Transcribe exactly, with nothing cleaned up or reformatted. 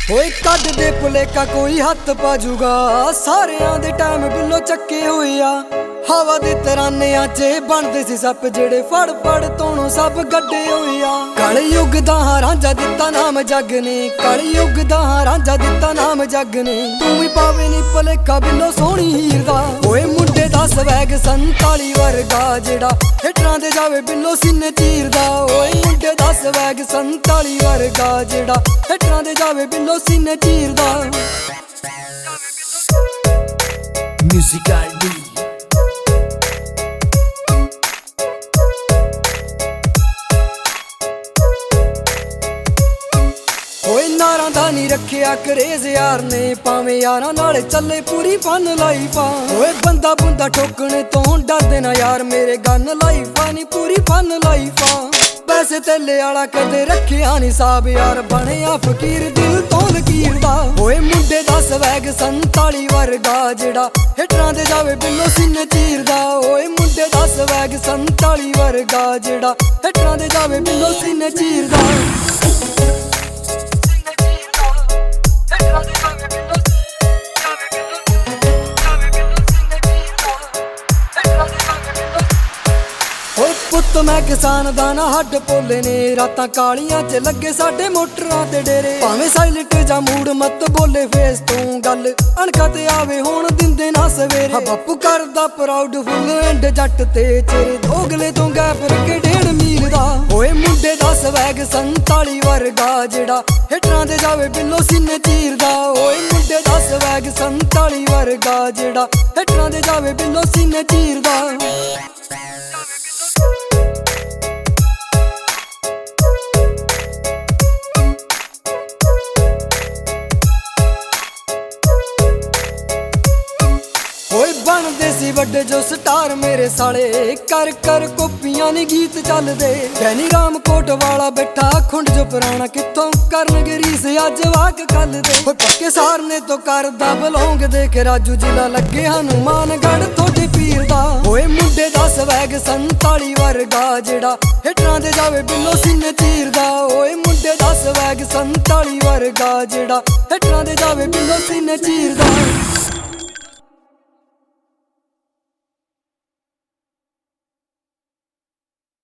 होए कद दे भुलेखा कोई हथ पाजूगा सारियां दे टाइम बिलो चक्के होए आ हवा दे तरानियां च बनदे सी सप जेड़े फड़ फड़ तोणों सब गड्डे होए आ कल युग दा रांझा दित्ता नाम जग ने कल युग दा रांझा दित्ता नाम जग ने तू भी पावे नी भुलेखा बिलो सोहनी हीर दा होए मुंडे दा स्वैग संताली वर्गा जेड़ा हिटरां दे जावे बिलो सीने चीरदा होए मुंडे दा स्वैग संताली वर्गा जेड़ा हिटरां दे जावे बिलो सीने चीरदा म्यूजिक आईडी नारा दा नी रखिया करेज यार ने पावे यारां नाले चले पूरी फन लाइफा ओए बंदा बुंदा ठोकने तो डरदे ना यार मेरे गन लाइफा नी पूरी फन लाइफा पैसे तेले आला कदे रखिया नी साब यार बनिया फकीर दिल तो लकीर दा ओए मुंडे दा स्वैग संताली वर्गा जेड़ा हिटरां दे जावे बिलो सीने चीरदा ओए मुंडे दा स्वैग संताली वर्गा जेड़ा हिटरां दे जावे बिलो सीने चीरदा पुत मैं किसान दा ना हड पोले ने रातां कालियां च लगे साडे मोटरां ते डेरे भावें साइलेंट जा मूड मत बोले फेस तू गल अणखा ते आवे होण दिंदे ना सवेरे हा बापू करदा प्राउड फुल एंड जट ते चेरे दोगले तो गैप रखे डेढ़ मील दा ओए मुंडे दा स्वैग संताली वर्गा जेड़ा हिटरां दे जावे बिलो सीने चीरदा ओए मुंडे दा स्वैग संताली वर्गा जेड़ा हिटरां दे जावे बिलो सीने चीरदा बनदे सी वड्डे जो स्टार मेरे साले कर कर कॉपियां नी गीत चलदे गैनी रामकोट वाला बैठा खुंड जो पुराना कित्थों करन गरीस अज वाक कल दे पक्के सारने तो करदा बलोंग देख राजू जिला लगे हनुमानगढ़ थोड़े पीर दा ओए मुंडे दा स्वैग संताली वर्गा जेड़ा हिटरां दे जावे बिलो सीने चीरदा ओए मुंडे दा स्वैग संताली वर्गा जेड़ा हिटरां दे जावे बिलो सीने चीरदा।